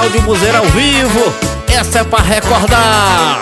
Cláudio Buzeira ao vivo. Essa é pra recordar.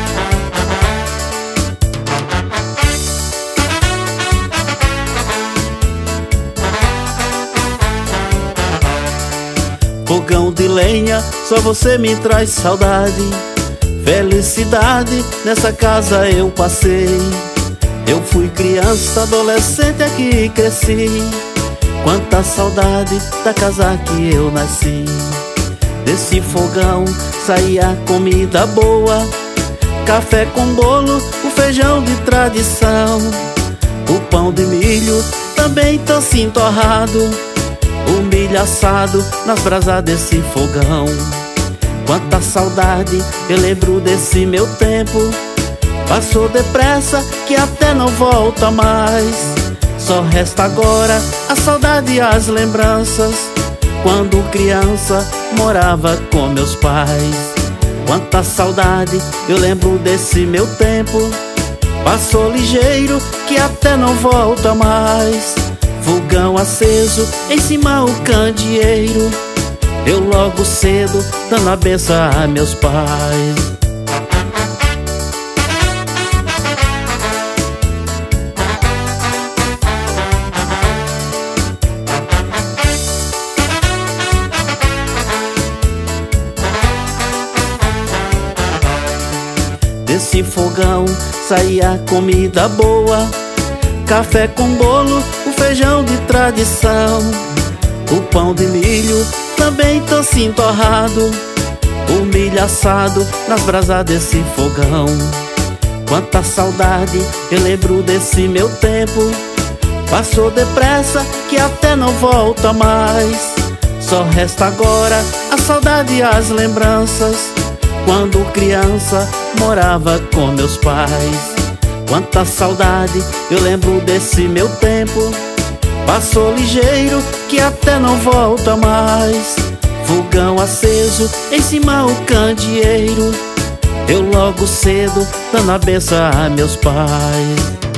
Fogão de lenha, só você me traz saudade. Felicidade, nessa casa eu passei. Eu fui criança, adolescente, aqui cresci. Quanta saudade da casa que eu nasci. Desse fogão saía comida boa, café com bolo, o feijão de tradição. O pão de milho também tocinho torrado, o milho assado nas brasas desse fogão. Quanta saudade, eu lembro desse meu tempo. Passou depressa que até não volta mais. Só resta agora a saudade e as lembranças, quando criança morava com meus pais. Quanta saudade, eu lembro desse meu tempo. Passou ligeiro que até não volta mais. Fogão aceso, em cima o candeeiro, eu logo cedo dando a benção a meus pais. Desse fogão saía comida boa, café com bolo, o feijão de tradição. O pão de milho também tocinho torrado, o milho assado nas brasas desse fogão. Quanta saudade, eu lembro desse meu tempo. Passou depressa que até não volta mais. Só resta agora a saudade e as lembranças, quando criança morava com meus pais. Quanta saudade, eu lembro desse meu tempo. Passou ligeiro que até não volta mais. Fogão aceso, em cima o candeeiro, eu logo cedo dando a benção a meus pais.